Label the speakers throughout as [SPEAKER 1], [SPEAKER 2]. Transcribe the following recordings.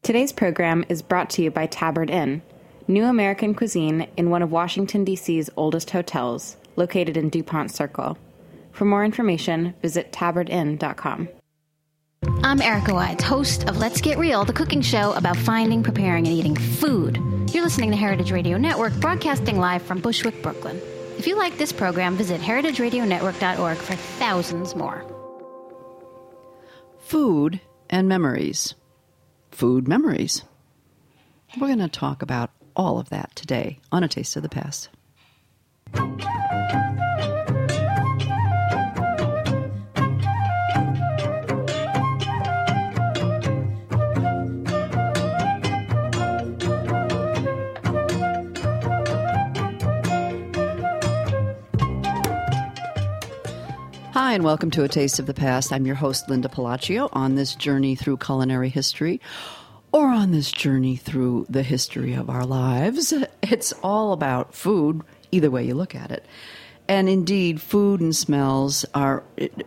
[SPEAKER 1] Today's program is brought to you by Tabard Inn, new American cuisine in one of Washington, D.C.'s oldest hotels, located in DuPont Circle. For more information, visit tabardinn.com.
[SPEAKER 2] I'm Erica Wides, host of Let's Get Real, the cooking show about finding, preparing, and eating food. You're listening to Heritage Radio Network, broadcasting live from Bushwick, Brooklyn. If you like this program, visit heritageradionetwork.org for thousands more.
[SPEAKER 3] Food and memories. Food memories. We're going to talk about all of that today on A Taste of the Past. Hi, and welcome to A Taste of the Past. I'm your host, Linda Palacio, on this journey through culinary history, or on this journey through the history of our lives. It's all about food, either way you look at it. And indeed, food and smells are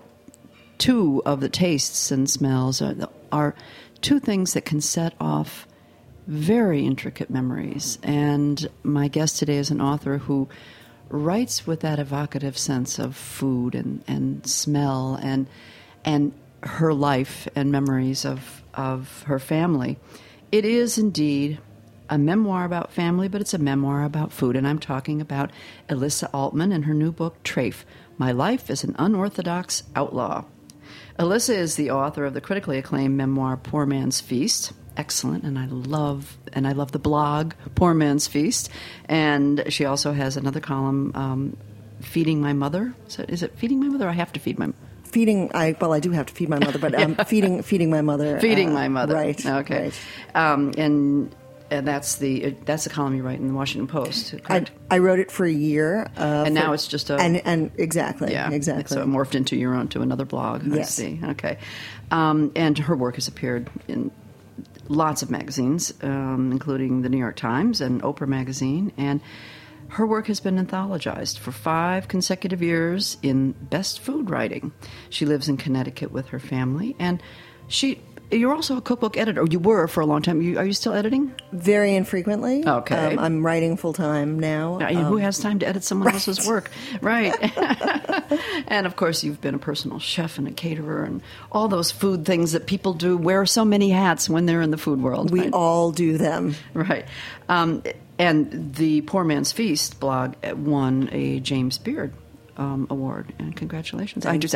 [SPEAKER 3] two of the tastes and smells are two things that can set off very intricate memories. And my guest today is an author who writes with that evocative sense of food and smell and her life and memories of her family. It is indeed a memoir about family, but it's a memoir about food. And I'm talking about Elissa Altman and her new book, Trafe, My Life as an Unorthodox Outlaw. Elissa is the author of the critically acclaimed memoir, Poor Man's Feast. Excellent, and I love the blog Poor Man's Feast, and she also has another column, Feeding My Mother. So is it Feeding My Mother? Or I have to feed my
[SPEAKER 4] I do have to feed my mother, but feeding my mother.
[SPEAKER 3] Feeding my mother,
[SPEAKER 4] right?
[SPEAKER 3] Okay,
[SPEAKER 4] right.
[SPEAKER 3] And that's the column you write in the Washington Post.
[SPEAKER 4] I wrote it for a year,
[SPEAKER 3] and now it's just
[SPEAKER 4] exactly.
[SPEAKER 3] So it morphed into another blog.
[SPEAKER 4] Yes.
[SPEAKER 3] I see. Okay, and her work has appeared in lots of magazines, including the New York Times and Oprah magazine, and her work has been anthologized for 5 consecutive years in best food writing. She lives in Connecticut with her family, and you're also a cookbook editor, or you were for a long time. Are you still editing?
[SPEAKER 4] Very infrequently.
[SPEAKER 3] Okay.
[SPEAKER 4] I'm writing full-time now.
[SPEAKER 3] Who has time to edit someone else's work? Right. And, of course, you've been a personal chef and a caterer and all those food things that people do, wear so many hats when they're in the food world.
[SPEAKER 4] We
[SPEAKER 3] right?
[SPEAKER 4] all do them.
[SPEAKER 3] Right. And the Poor Man's Feast blog won a James Beard award, and congratulations! I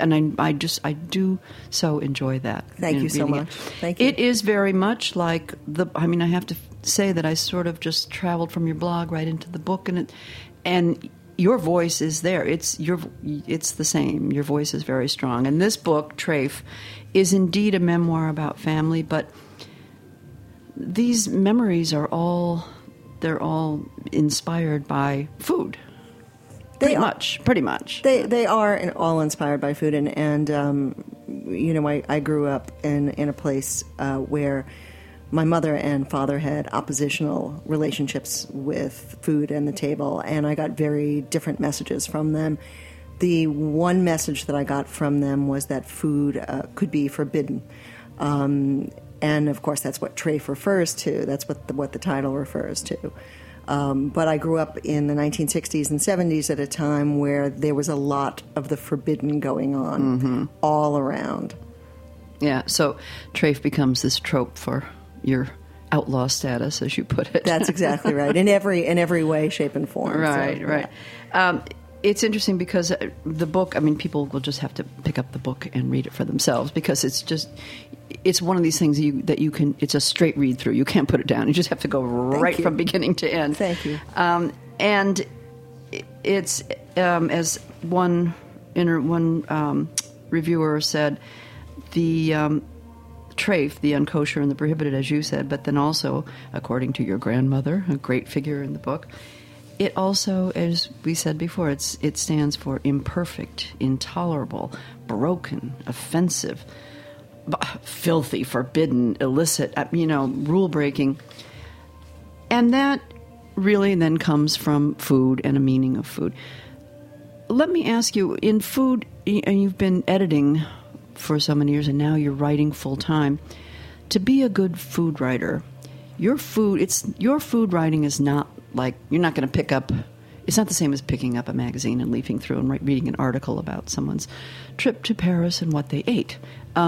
[SPEAKER 3] do so enjoy that.
[SPEAKER 4] Thank you so much. Thank you.
[SPEAKER 3] It is very much like I have to say that I sort of just traveled from your blog right into the book, and your voice is there. It's the same. Your voice is very strong, and this book, Trafe, is indeed a memoir about family, but these memories are all inspired by food. Pretty much.
[SPEAKER 4] They are all inspired by food, and I grew up in a place where my mother and father had oppositional relationships with food and the table, and I got very different messages from them. The one message that I got from them was that food could be forbidden. And, of course, that's what Trafe refers to. That's what the title refers to. But I grew up in the 1960s and 70s at a time where there was a lot of the forbidden going on all around.
[SPEAKER 3] Yeah, so Trafe becomes this trope for your outlaw status, as you put it.
[SPEAKER 4] That's exactly right. In every way, shape, and form.
[SPEAKER 3] Right,
[SPEAKER 4] so,
[SPEAKER 3] right.
[SPEAKER 4] Yeah.
[SPEAKER 3] It's interesting because the book, people will just have to pick up the book and read it for themselves, because it's one of these things that you can, it's a straight read through. You can't put it down. You just have to go right from beginning to end.
[SPEAKER 4] Thank you.
[SPEAKER 3] And it's, as one reviewer said, the Trafe, the unkosher and the prohibited, as you said, but then also, according to your grandmother, a great figure in the book, it also, as we said before, it stands for imperfect, intolerable, broken, offensive, filthy, forbidden, illicit, rule-breaking. And that really then comes from food and a meaning of food. Let me ask you, in food, and you've been editing for so many years, and now you're writing full-time, to be a good food writer, your food writing is not like, you're not going to pick up, it's not the same as picking up a magazine and leafing through and reading an article about someone's trip to Paris and what they ate.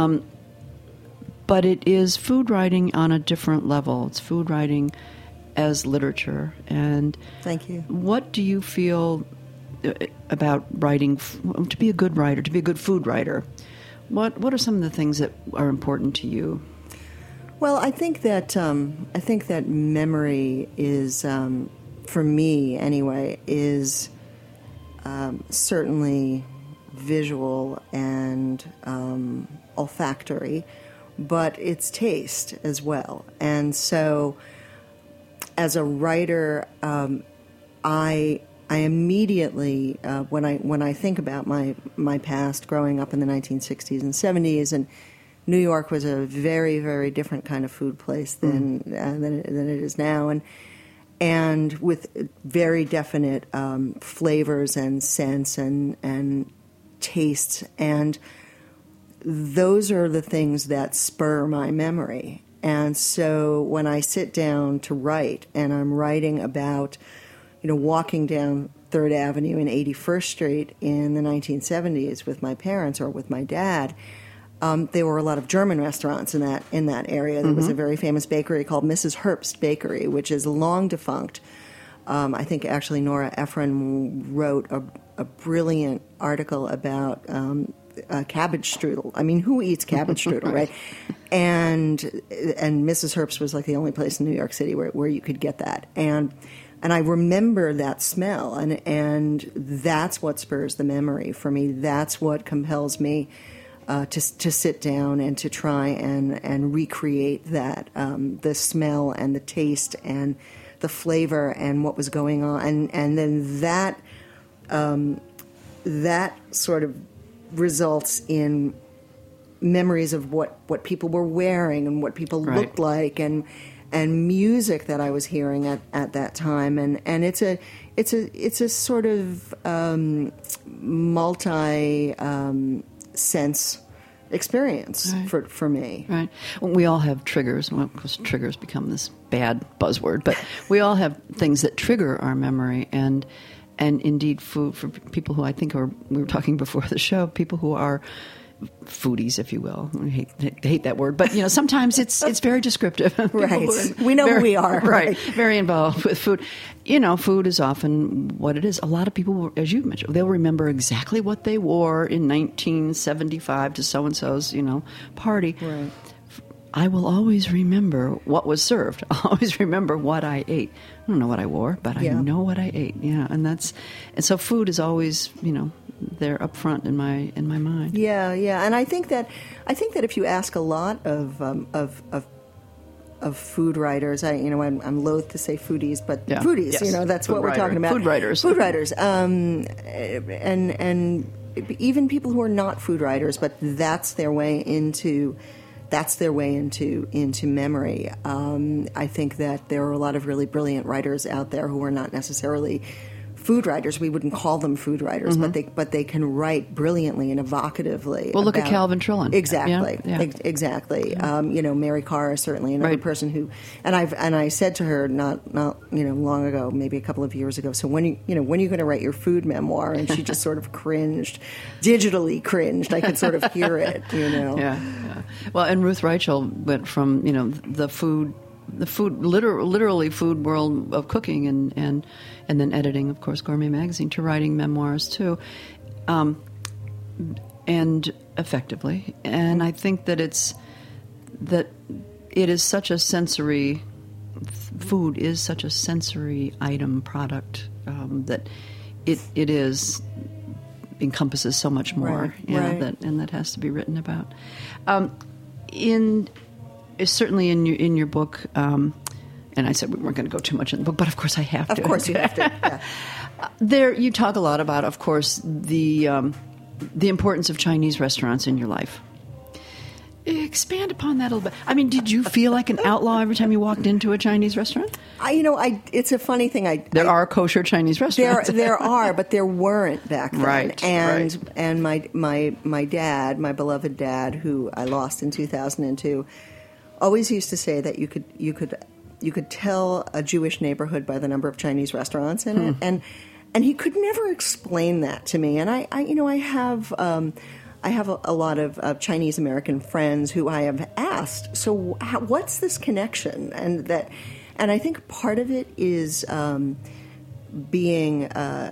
[SPEAKER 3] But it is food writing on a different level. It's food writing as literature. And
[SPEAKER 4] thank you.
[SPEAKER 3] What do you feel about writing, to be a good writer, to be a good food writer? What are some of the things that are important to you?
[SPEAKER 4] Well, I think that memory is, for me anyway, is certainly visual and olfactory, but it's taste as well. And so, as a writer, I immediately when I think about my past growing up in the 1960s and 70s, and New York was a very, very different kind of food place than it is now, and with very definite flavors and scents and tastes, and those are the things that spur my memory. And so when I sit down to write, and I'm writing about, walking down 3rd Avenue and 81st Street in the 1970s with my parents or with my dad, there were a lot of German restaurants in that area. There was a very famous bakery called Mrs. Herbst Bakery, which is long defunct. I think actually Nora Ephron wrote a brilliant article about cabbage strudel. I mean, who eats cabbage strudel, right? And Mrs. Herbst was like the only place in New York City where you could get that. And I remember that smell, and that's what spurs the memory for me. That's what compels me to sit down and to try and recreate that, the smell and the taste and the flavor and what was going on, and then that sort of results in memories of what people were wearing and what people looked like, and music that I was hearing at that time, and it's a sort of multi sense experience for me.
[SPEAKER 3] Right. Well, we all have triggers. Well, of course, triggers become this bad buzzword, but we all have things that trigger our memory, and indeed food, for people who I think we were talking before the show, people who are foodies, if you will. I hate that word, but sometimes it's very descriptive.
[SPEAKER 4] Right. We know who we are.
[SPEAKER 3] Right. Very involved with food. Food is often what it is. A lot of people, as you mentioned, they'll remember exactly what they wore in 1975 to so-and-so's, party. Right. I will always remember what was served. I'll always remember what I ate. I don't know what I wore, but I know what I ate. Yeah, and so food is always, there up front in my mind.
[SPEAKER 4] Yeah, and I think that if you ask a lot of food writers, I'm loath to say foodies, but foodies,
[SPEAKER 3] yes.
[SPEAKER 4] That's
[SPEAKER 3] food
[SPEAKER 4] what
[SPEAKER 3] writer.
[SPEAKER 4] We're talking about.
[SPEAKER 3] Food writers,
[SPEAKER 4] and even people who are not food writers, but that's their way into memory. I think that there are a lot of really brilliant writers out there who are not necessarily food writers. We wouldn't call them food writers, but they can write brilliantly and evocatively.
[SPEAKER 3] Well, look at Calvin Trillin.
[SPEAKER 4] Exactly,
[SPEAKER 3] exactly.
[SPEAKER 4] Yeah. Mary Carr is certainly another person who, and I said to her not long ago, maybe a couple of years ago. So when are you going to write your food memoir? And she just sort of digitally cringed. I could sort of hear it.
[SPEAKER 3] Yeah. Well, and Ruth Reichel went from the food literally food world of cooking and then editing, of course, Gourmet Magazine, to writing memoirs too, and effectively. And I think that it is such a sensory. Food is such a sensory item product that it encompasses so much more.
[SPEAKER 4] Right.
[SPEAKER 3] That has to be written about. Certainly in your book, and I said we weren't going to go too much in the book, but of course I have to.
[SPEAKER 4] Of course you have to. Yeah.
[SPEAKER 3] There, you talk a lot about, of course, the importance of Chinese restaurants in your life. Expand upon that a little bit. I mean, did you feel like an outlaw every time you walked into a Chinese restaurant?
[SPEAKER 4] It's a funny thing.
[SPEAKER 3] There are kosher Chinese restaurants.
[SPEAKER 4] There are, but there weren't back then.
[SPEAKER 3] Right.
[SPEAKER 4] And my dad, my beloved dad, who I lost in 2002, always used to say that you could tell a Jewish neighborhood by the number of Chinese restaurants in it, and he could never explain that to me. And I have a lot of Chinese American friends who I have asked, so what's this connection? And I think part of it is being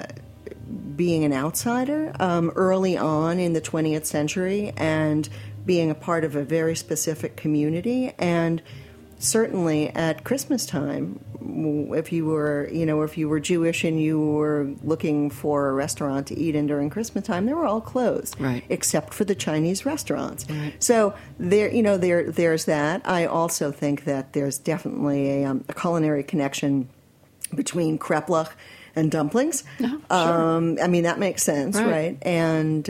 [SPEAKER 4] an outsider early on in the 20th century and being a part of a very specific community. And certainly at Christmas time, if you were Jewish and you were looking for a restaurant to eat in during Christmas time, they were all closed,
[SPEAKER 3] right,
[SPEAKER 4] except for the Chinese restaurants.
[SPEAKER 3] Right.
[SPEAKER 4] So there's that. I also think that there's definitely a culinary connection between kreplach and dumplings.
[SPEAKER 3] Sure.
[SPEAKER 4] I mean, that makes sense, right? And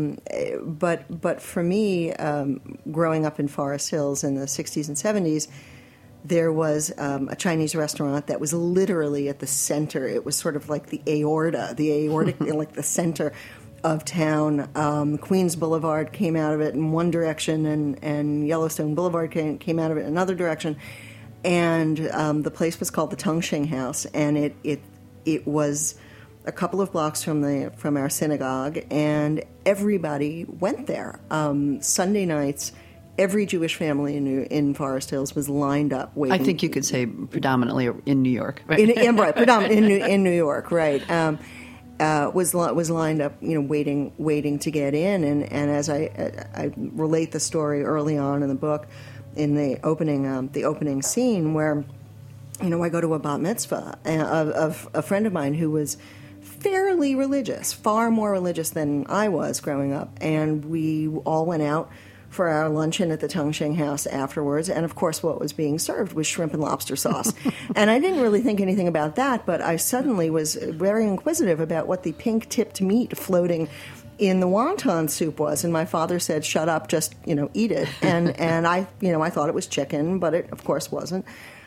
[SPEAKER 4] but for me, growing up in Forest Hills in the 60s and 70s, there was a Chinese restaurant that was literally at the center. It was sort of like the aortic, like the center of town. Queens Boulevard came out of it in one direction, and Yellowstone Boulevard came out of it in another direction. And the place was called the Tongxing House, and it was a couple of blocks from our synagogue, and everybody went there. Sunday nights, every Jewish family in Forest Hills was lined up waiting.
[SPEAKER 3] I think you could say predominantly in New York, right?
[SPEAKER 4] Predominantly in New York, right? Was lined up, waiting to get in, and as I relate the story early on in the book, in the opening scene where, I go to a bat mitzvah of a friend of mine who was fairly religious, far more religious than I was growing up, and we all went out for our luncheon at the Tongxing House afterwards, and of course what was being served was shrimp and lobster sauce. And I didn't really think anything about that, but I suddenly was very inquisitive about what the pink-tipped meat floating in the wonton soup was, and my father said, "Shut up, just eat it." And I thought it was chicken, but it of course wasn't.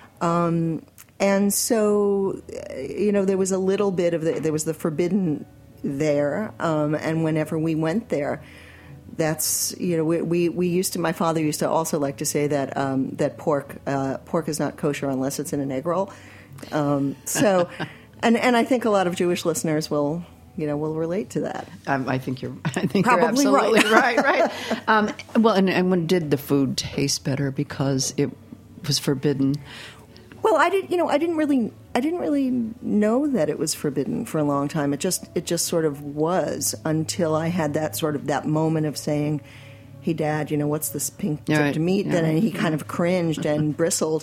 [SPEAKER 4] And so there was a little bit of there was the forbidden there, and whenever we went there, that's we used to. My father used to also like to say that that pork is not kosher unless it's in an egg roll. So, and I think a lot of Jewish listeners will relate to that.
[SPEAKER 3] I think you're
[SPEAKER 4] Probably
[SPEAKER 3] you're absolutely
[SPEAKER 4] right.
[SPEAKER 3] right. Well, and when did the food taste better because it was forbidden?
[SPEAKER 4] Well, I didn't really know that it was forbidden for a long time. It just sort of was until I had that moment of saying, "Hey, Dad, what's this pink-tipped meat?"
[SPEAKER 3] Yeah.
[SPEAKER 4] And he kind of cringed and bristled.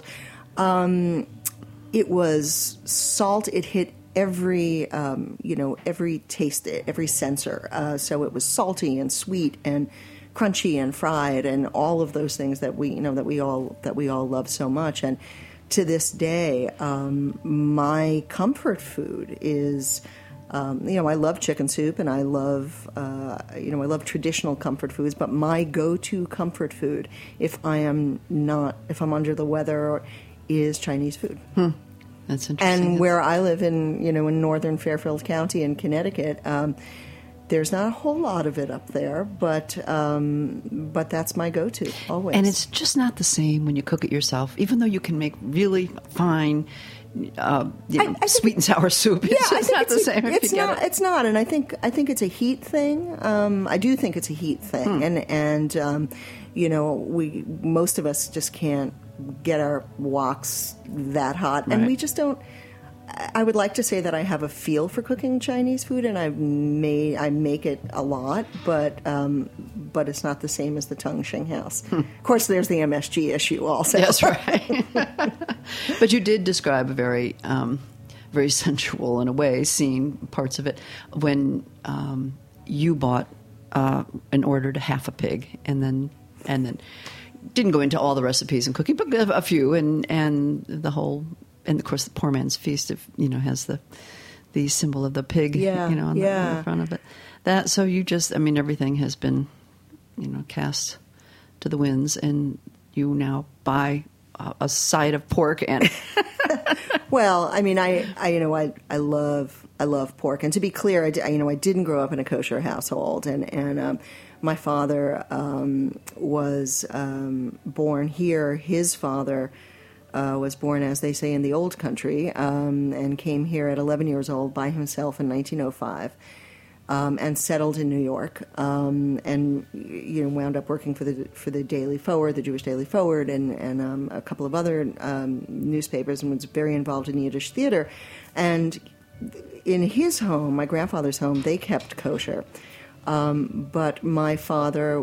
[SPEAKER 4] It was salt. It hit every taste, every sensor. So it was salty and sweet and crunchy and fried and all of those things that we all love so much. And to this day, my comfort food is, I love chicken soup and I love traditional comfort foods. But my go-to comfort food, if I'm under the weather, is Chinese food.
[SPEAKER 3] That's interesting.
[SPEAKER 4] And where I live in northern Fairfield County in Connecticut, there's not a whole lot of it up there, but that's my go-to always.
[SPEAKER 3] And it's just not the same when you cook it yourself, even though you can make really fine, sweet and sour soup. It's just not the same.
[SPEAKER 4] It's not, and I think it's a heat thing. I do think it's a heat thing, and most of us just can't get our woks that hot, and we just don't. I would like to say that I have a feel for cooking Chinese food, and I make it a lot, but it's not the same as the Tongxing House. Of course, there's the MSG issue also.
[SPEAKER 3] That's right. But you did describe a very, very sensual, in a way, scene, parts of it, when you bought and ordered half a pig, and then didn't go into all the recipes and cooking, but a few, and the whole. And of course, the poor man's feast, has the symbol of the pig, on the front of it. So you just, everything has been, cast to the winds, and you now buy a side of pork and.
[SPEAKER 4] Well, I love pork, and to be clear, I didn't grow up in a kosher household, and My father was born here. His father was born, as they say, in the old country, and came here at 11 years old by himself in 1905. And settled in New York, and wound up working for the Daily Forward, the Jewish Daily Forward, and a couple of other newspapers, and was very involved in Yiddish theater. And in his home, my grandfather's home, they kept kosher, but my father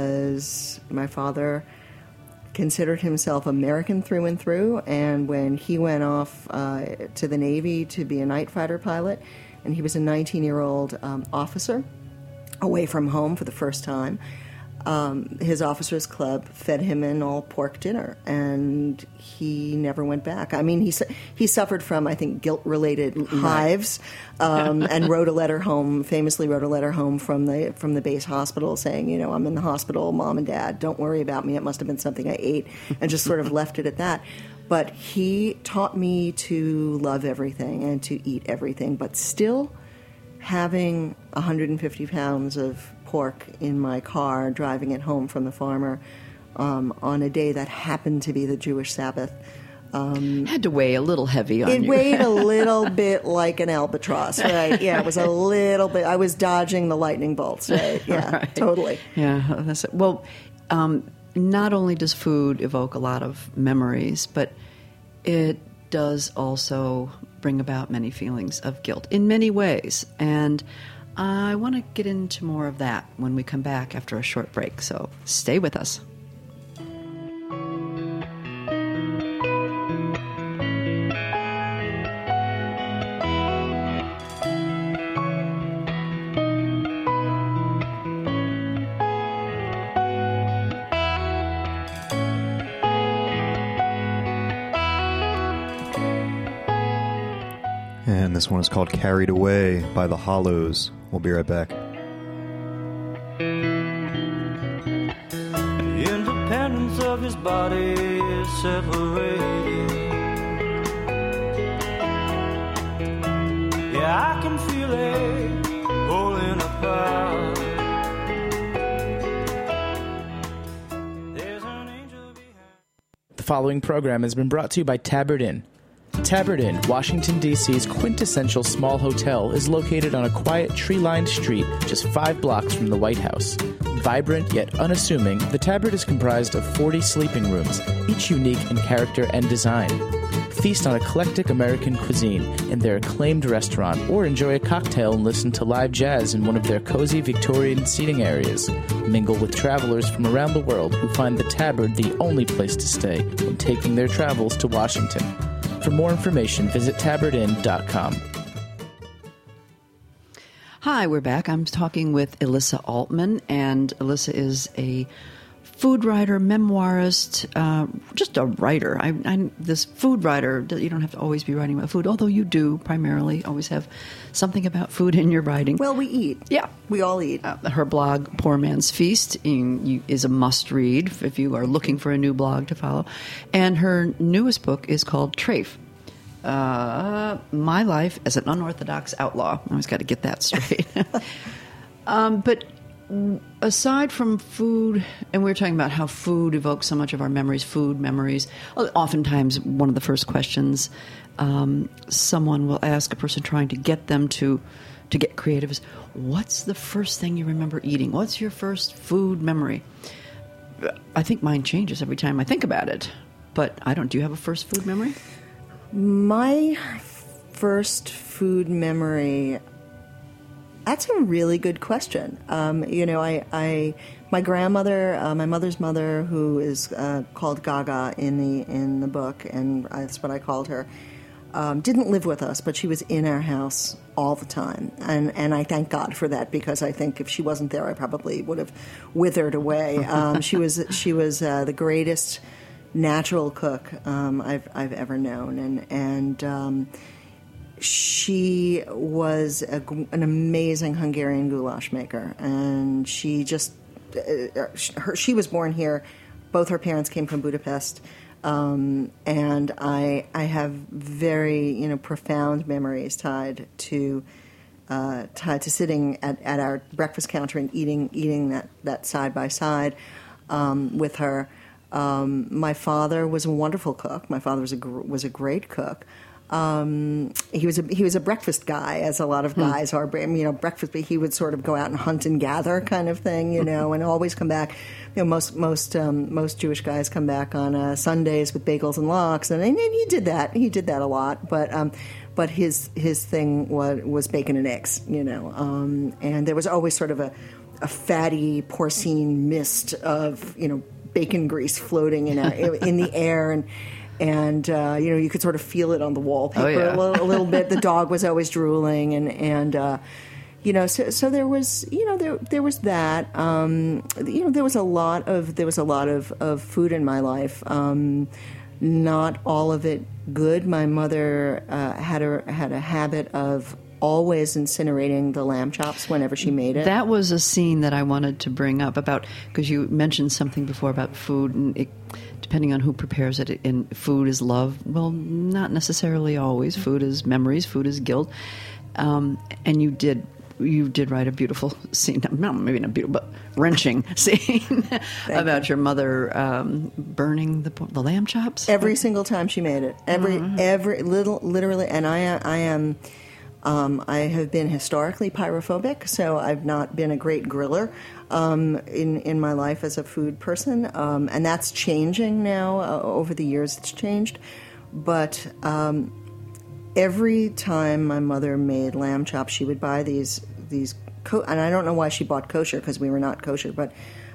[SPEAKER 4] considered himself American through and through. And when he went off to the Navy to be a night fighter pilot, and he was a 19-year-old officer away from home for the first time, his officers' club fed him an all-pork dinner, and he never went back. I mean, he suffered from, I think, guilt-related hives, and famously wrote a letter home from the base hospital saying, I'm in the hospital, Mom and Dad, don't worry about me, it must have been something I ate, and just sort of left it at that. But he taught me to love everything and to eat everything, but still having 150 pounds of pork in my car, driving it home from the farmer on a day that happened to be the Jewish Sabbath.
[SPEAKER 3] Had to weigh a little heavy on you.
[SPEAKER 4] It weighed a little bit like an albatross, right? Yeah, it was a little bit. I was dodging the lightning bolts, right? Yeah, right. Totally.
[SPEAKER 3] Yeah, that's it. Well, not only does food evoke a lot of memories, but it does also bring about many feelings of guilt in many ways. And I want to get into more of that when we come back after a short break. So stay with us.
[SPEAKER 5] And this one is called Carried Away by The Hollows. We'll be right back.
[SPEAKER 6] The independence of his body is separated. Yeah, I can feel it pulling apart. There's an angel behind.
[SPEAKER 7] The following program has been brought to you by Tabard Inn. Tabard Inn, Washington, D.C.'s quintessential small hotel, is located on a quiet, tree-lined street just 5 blocks from the White House. Vibrant yet unassuming, the Tabard is comprised of 40 sleeping rooms, each unique in character and design. Feast on eclectic American cuisine in their acclaimed restaurant, or enjoy a cocktail and listen to live jazz in one of their cozy Victorian seating areas. Mingle with travelers from around the world who find the Tabard the only place to stay when taking their travels to Washington. For more information, visit tabardinn.com.
[SPEAKER 3] Hi, we're back. I'm talking with Elissa Altman, and Elissa is a food writer, memoirist, just a writer. This food writer, you don't have to always be writing about food, although you do primarily always have something about food in your writing.
[SPEAKER 4] Well, we eat.
[SPEAKER 3] Yeah.
[SPEAKER 4] We all eat.
[SPEAKER 3] Her blog, Poor Man's Feast, is a must-read if you are looking for a new blog to follow. And her newest book is called Trafe, My Life as an Unorthodox Outlaw. I always got to get that straight. But aside from food, and we were talking about how food evokes so much of our memories, food memories, oftentimes one of the first questions someone will ask a person trying to get them to get creative is, what's the first thing you remember eating? What's your first food memory? I think mine changes every time I think about it, but I don't. Do you have a first food memory?
[SPEAKER 4] My first food memory... That's a really good question. My grandmother, my mother's mother, who is called Gaga in the book, and that's what I called her, didn't live with us, but she was in our house all the time, and I thank God for that, because I think if she wasn't there, I probably would have withered away. She was the greatest natural cook I've ever known, and she was an amazing Hungarian goulash maker, and she just she was born here. Both her parents came from Budapest, and I have very profound memories tied to tied to sitting at our breakfast counter and eating that side by side with her. My father was a wonderful cook. My father was a great cook. He was a breakfast guy, as a lot of guys are. Breakfast. But he would sort of go out and hunt and gather, kind of thing, and always come back. Most Jewish guys come back on Sundays with bagels and lox, and he did that. He did that a lot, but his thing was bacon and eggs, and there was always sort of a fatty porcine mist of bacon grease floating in the air, and you could sort of feel it on the wallpaper a little bit. The dog was always drooling, and so there was there was that. There was a lot of food in my life. Not all of it good. My mother had a habit of always incinerating the lamb chops whenever she made it.
[SPEAKER 3] That was a scene that I wanted to bring up about, because you mentioned something before about food, and depending on who prepares it, and food is love. Well, not necessarily always. Food is memories. Food is guilt. And you did write a beautiful scene, maybe not beautiful, but wrenching scene about your mother burning the lamb chops.
[SPEAKER 4] Every single time she made it. Every literally, and I have been historically pyrophobic, so I've not been a great griller in my life as a food person, and that's changing now. Over the years, it's changed, but every time my mother made lamb chops, she would buy these, and I don't know why she bought kosher, because we were not kosher, but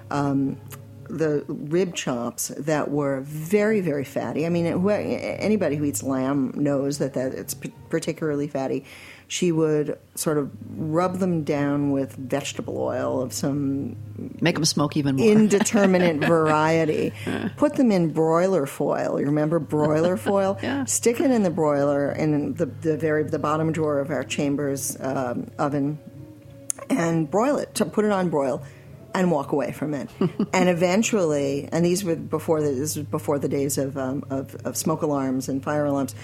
[SPEAKER 4] the rib chops that were very, very fatty. I mean, anybody who eats lamb knows that it's particularly fatty. She would sort of rub them down with vegetable oil of some...
[SPEAKER 3] Make them smoke even more.
[SPEAKER 4] Indeterminate variety. Put them in broiler foil. You remember broiler foil?
[SPEAKER 3] Yeah.
[SPEAKER 4] Stick it in the broiler in the bottom drawer of our Chambers oven and broil it. Put it on broil and walk away from it. And eventually, and this was before the days of smoke alarms and fire alarms,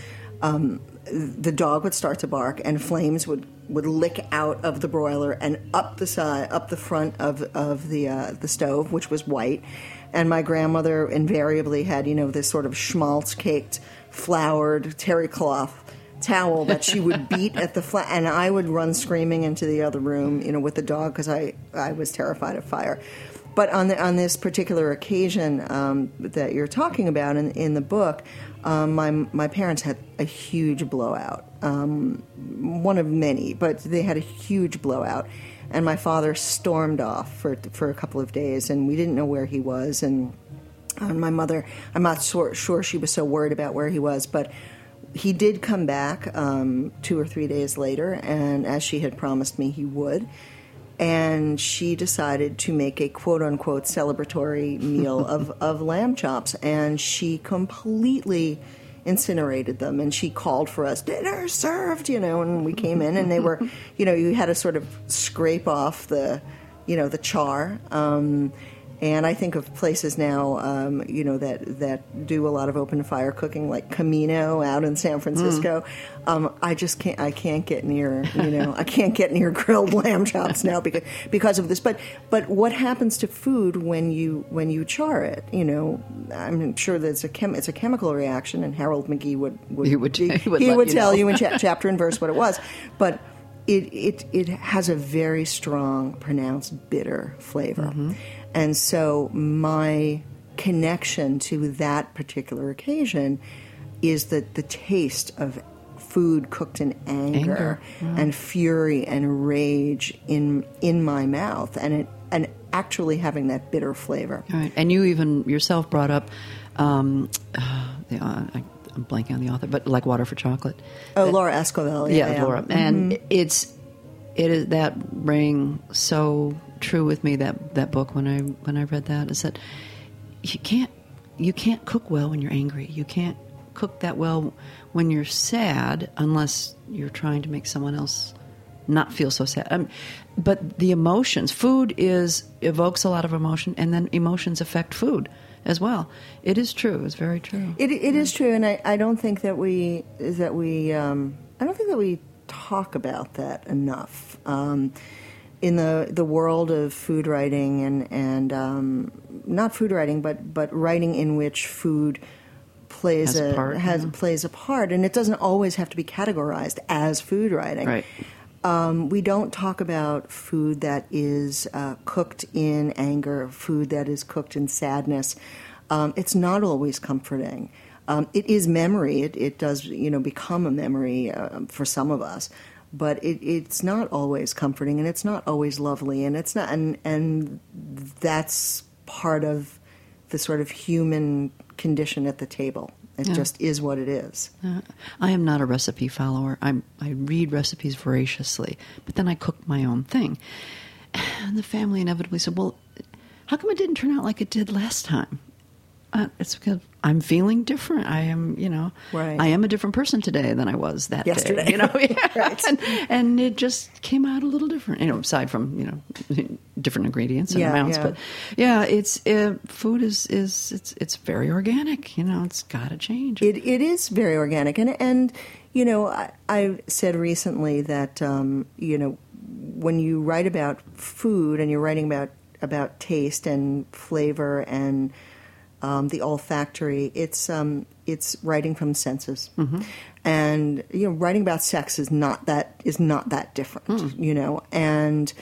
[SPEAKER 4] the dog would start to bark, and flames would lick out of the broiler and up the front of the stove, which was white. And my grandmother invariably had this sort of schmaltz-caked, floured terry cloth towel that she would beat at the and I would run screaming into the other room, with the dog, because I was terrified of fire. But on this particular occasion that you're talking about in the book, my parents had a huge blowout, one of many, but they had a huge blowout, and my father stormed off for a couple of days, and we didn't know where he was, and my mother, I'm not sure she was so worried about where he was, but he did come back 2 or 3 days later, and as she had promised me he would. And she decided to make a quote-unquote celebratory meal of lamb chops, and she completely incinerated them, and she called for us, dinner served, and we came in, and they were, you had to sort of scrape off the char. And I think of places now, that do a lot of open fire cooking, like Camino out in San Francisco. I can't get near, I can't get near grilled lamb chops now because of this. But what happens to food when you char it? I'm sure that it's a chemical reaction, and Harold McGee would tell you in chapter and verse what it was, but. It has a very strong, pronounced bitter flavor. Mm-hmm. And so my connection to that particular occasion is that the taste of food cooked in anger. And fury and rage in my mouth, and actually having that bitter flavor.
[SPEAKER 3] All right. And you even yourself brought up I'm blanking on the author, but like Water for Chocolate.
[SPEAKER 4] Laura Esquivel.
[SPEAKER 3] Yeah, Laura. And it is that rang so true with me, that book when I read that, is that you can't cook well when you're angry. You can't cook that well when you're sad unless you're trying to make someone else not feel so sad. But the emotions, food evokes a lot of emotion, and then emotions affect food as well. It is true. It's very true.
[SPEAKER 4] It is true, and I don't think that we talk about that enough. In the world of food writing and not food writing, but writing in which food plays a part, and it doesn't always have to be categorized as food writing.
[SPEAKER 3] Right.
[SPEAKER 4] We don't talk about food that is cooked in anger, food that is cooked in sadness. It's not always comforting. It is memory. It does, become a memory for some of us, but it's not always comforting, and it's not always lovely, and it's not, and that's part of the sort of human condition at the table. It just is what it is.
[SPEAKER 3] I am not a recipe follower. I read recipes voraciously, but then I cook my own thing. And the family inevitably said, well, how come it didn't turn out like it did last time? It's because I'm feeling different. I am,
[SPEAKER 4] right.
[SPEAKER 3] I am a different person today than I was that
[SPEAKER 4] yesterday.
[SPEAKER 3] day.
[SPEAKER 4] Right.
[SPEAKER 3] and it just came out a little different, aside from, different ingredients and amounts.
[SPEAKER 4] Yeah.
[SPEAKER 3] But yeah, it's food is it's very organic. It's got to change.
[SPEAKER 4] It is very organic, and I said recently that when you write about food and you're writing about taste and flavor and the olfactory, it's writing from senses, and writing about sex is not that different, and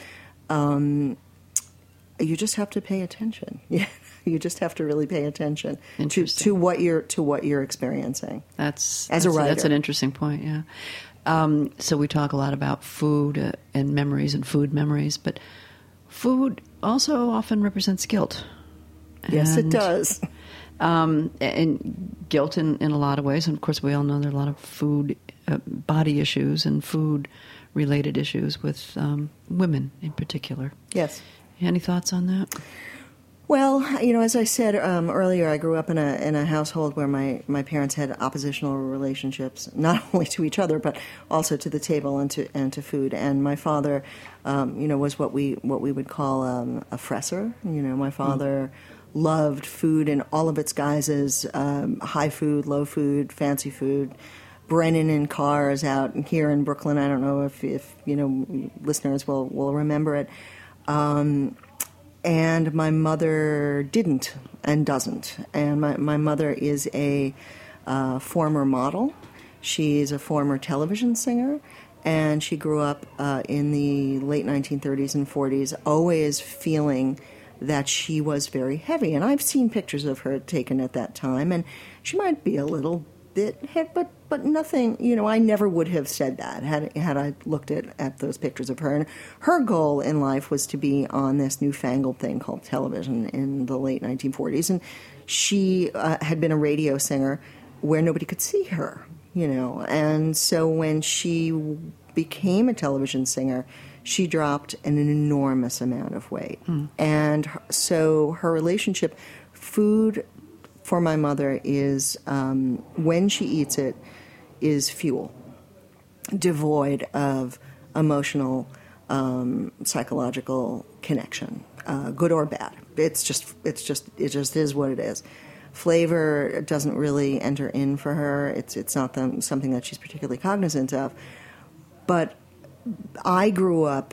[SPEAKER 4] you just have to pay attention. Yeah, you just have to really pay attention to what you're experiencing. That's a writer.
[SPEAKER 3] That's an interesting point. Yeah. So we talk a lot about food and memories and food memories, but food also often represents guilt.
[SPEAKER 4] Yes, it does.
[SPEAKER 3] And guilt in a lot of ways. And, of course, we all know there are a lot of food, body issues and food-related issues with women in particular.
[SPEAKER 4] Yes.
[SPEAKER 3] Any thoughts on that?
[SPEAKER 4] Well, as I said earlier, I grew up in a household where my parents had oppositional relationships, not only to each other but also to the table and to food. And my father, was what we would call a fresser. My father loved food in all of its guises: high food, low food, fancy food. Brennan in cars out here in Brooklyn. I don't know if listeners will remember it. And my mother didn't and doesn't. And my mother is a former model. She's a former television singer. And she grew up in the late 1930s and 40s, always feeling that she was very heavy. And I've seen pictures of her taken at that time. And she might be a little bit heavy, but nothing, I never would have said that had I looked at those pictures of her. And her goal in life was to be on this newfangled thing called television in the late 1940s. And she had been a radio singer where nobody could see her, And so when she became a television singer, she dropped an enormous amount of weight. And so her relationship, food for my mother is, when she eats it, is fuel, devoid of emotional, psychological connection, good or bad. It just is what it is. Flavor doesn't really enter in for her. It's not something that she's particularly cognizant of. But I grew up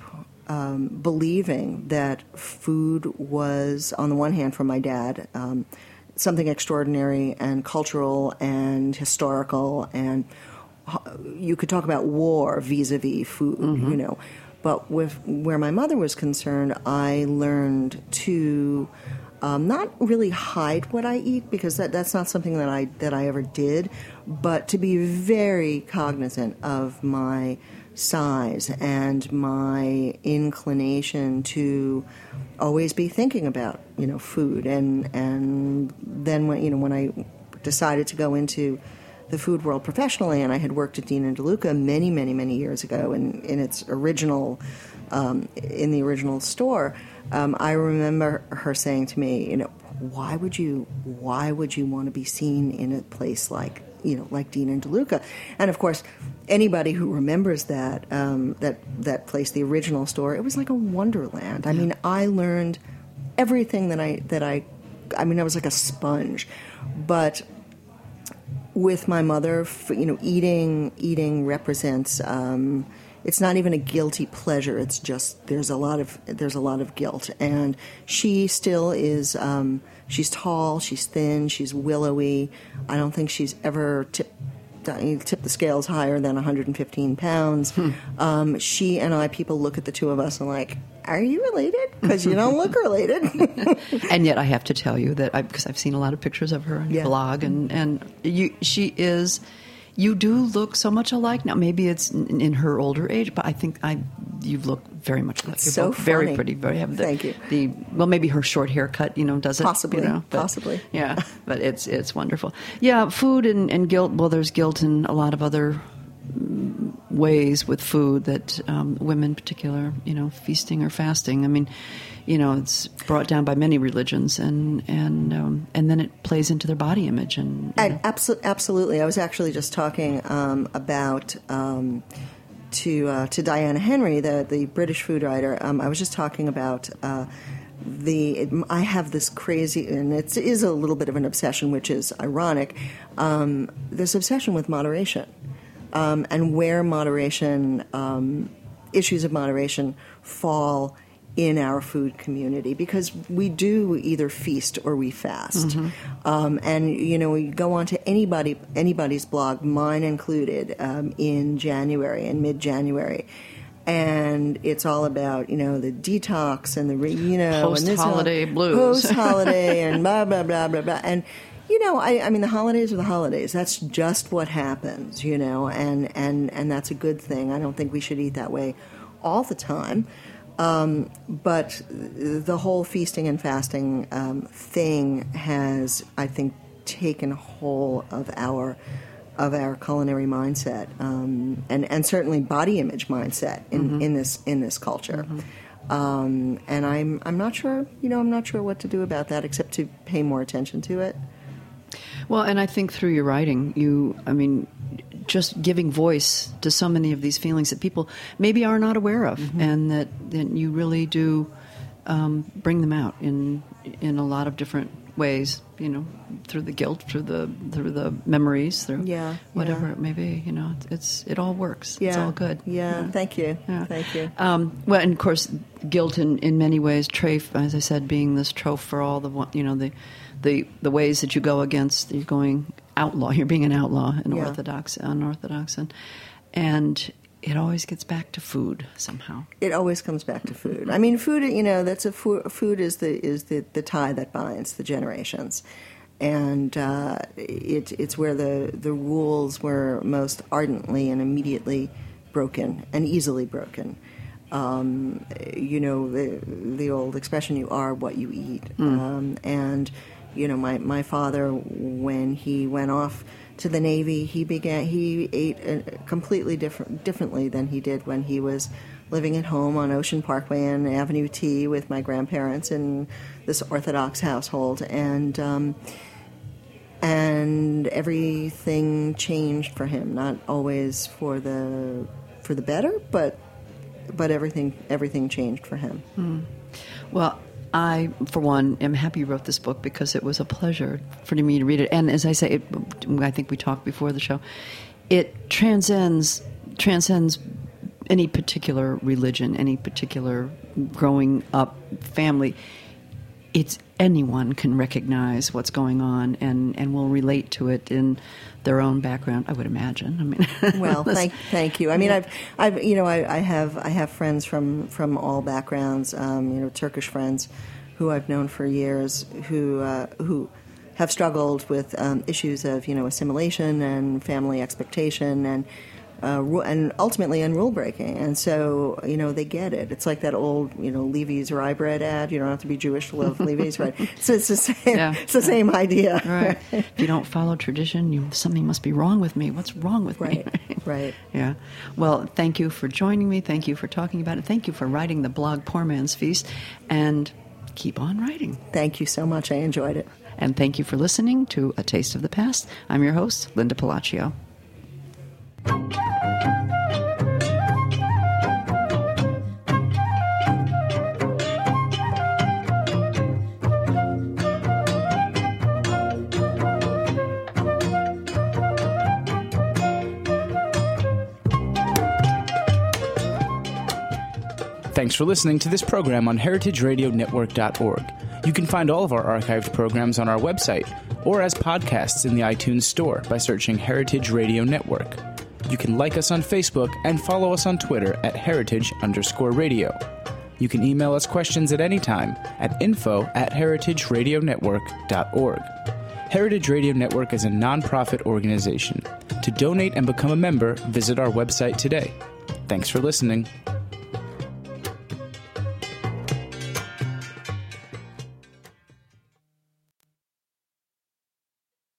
[SPEAKER 4] believing that food was, on the one hand, from my dad, something extraordinary and cultural and historical, and you could talk about war vis-a-vis food, But where my mother was concerned, I learned to not really hide what I eat, because that's not something that I ever did, but to be very cognizant of my size and my inclination to always be thinking about food, and then when I decided to go into the food world professionally, and I had worked at Dean and DeLuca many years ago in its original in the original store, I remember her saying to me, why would you want to be seen in a place like Dean and DeLuca? And of course, anybody who remembers that place, the original store, it was like a wonderland. I mean, I learned everything that I was like a sponge. But with my mother, eating represents it's not even a guilty pleasure. It's just there's a lot of guilt, and she still is. She's tall, she's thin, she's willowy. I don't think she's ever tipped the scales higher than 115 pounds. She and I, people look at the two of us and like, are you related? Because you don't look related.
[SPEAKER 3] And yet I have to tell you that because I've seen a lot of pictures of her on your blog, and you do look so much alike now. Maybe it's in her older age, but I think you look very much alike. You're
[SPEAKER 4] so
[SPEAKER 3] both very
[SPEAKER 4] funny.
[SPEAKER 3] pretty.
[SPEAKER 4] Thank you.
[SPEAKER 3] Well, maybe her short haircut, does it?
[SPEAKER 4] Possibly.
[SPEAKER 3] Yeah, but it's wonderful. Yeah, food and guilt. Well, there's guilt in a lot of other ways with food that women, in particular, feasting or fasting. I mean, it's brought down by many religions, and then it plays into their body image.
[SPEAKER 4] Absolutely. I was actually just talking about to Diana Henry, the British food writer. I was just talking about I have this crazy, and it is a little bit of an obsession, which is ironic. This obsession with moderation, and where moderation, issues of moderation fall in our food community, because we do either feast or we fast. And we go on to anybody's blog, mine included, in January and mid-January, and it's all about the detox and the
[SPEAKER 3] post-holiday blues,
[SPEAKER 4] post-holiday and blah blah blah blah blah. And I mean, the holidays are the holidays. That's just what happens, and that's a good thing. I don't think we should eat that way all the time. But the whole feasting and fasting thing has, I think, taken hold of our culinary mindset, and certainly body image mindset in this culture. And I'm not sure, I'm not sure what to do about that except to pay more attention to it.
[SPEAKER 3] Well, and I think through your writing, just giving voice to so many of these feelings that people maybe are not aware of, and that you really do bring them out in a lot of different ways. Through the guilt, through the memories, through whatever it may be. It all works.
[SPEAKER 4] Yeah.
[SPEAKER 3] It's all good.
[SPEAKER 4] Yeah. Thank you.
[SPEAKER 3] Yeah.
[SPEAKER 4] Thank you.
[SPEAKER 3] Well, and of course, guilt in many ways, Trafe, as I said, being this trope for all the ways that you go against, you're going outlaw. You're being an outlaw, unorthodox, and it always gets back to food somehow.
[SPEAKER 4] It always comes back to food. I mean, food. Food is the tie that binds the generations, and it's where the rules were most ardently and immediately broken and easily broken. The old expression, "You are what you eat," and. My father, when he went off to the Navy, he ate completely differently than he did when he was living at home on Ocean Parkway and Avenue T with my grandparents in this Orthodox household, and everything changed for him. Not always for the better, but everything changed for him.
[SPEAKER 3] Well, I, for one, am happy you wrote this book because it was a pleasure for me to read it. And as I say, I think we talked before the show, it transcends any particular religion, any particular growing up family. It's anyone can recognize what's going on and will relate to it in their own background, I would imagine. I mean,
[SPEAKER 4] well, thank you. I mean, I have friends from all backgrounds. Turkish friends who I've known for years who have struggled with issues of assimilation and family expectation and ultimately in rule breaking, and so they get it. It's like that old Levy's rye bread ad. You don't have to be Jewish to love Levy's, right? So it's the same. Yeah. It's the same idea.
[SPEAKER 3] Right. If you don't follow tradition, something must be wrong with me. What's wrong with me?
[SPEAKER 4] Right.
[SPEAKER 3] Yeah. Well, thank you for joining me. Thank you for talking about it. Thank you for writing the blog Poor Man's Feast, and keep on writing.
[SPEAKER 4] Thank you so much. I enjoyed it.
[SPEAKER 3] And thank you for listening to A Taste of the Past. I'm your host, Linda Palacio.
[SPEAKER 7] Thanks for listening to this program on heritageradionetwork.org. You can find all of our archived programs on our website or as podcasts in the iTunes Store by searching Heritage Radio Network. You can like us on Facebook and follow us on Twitter at heritage_radio. You can email us questions at any time at info@heritageradionetwork.org. Heritage Radio Network is a nonprofit organization. To donate and become a member, visit our website today. Thanks for listening.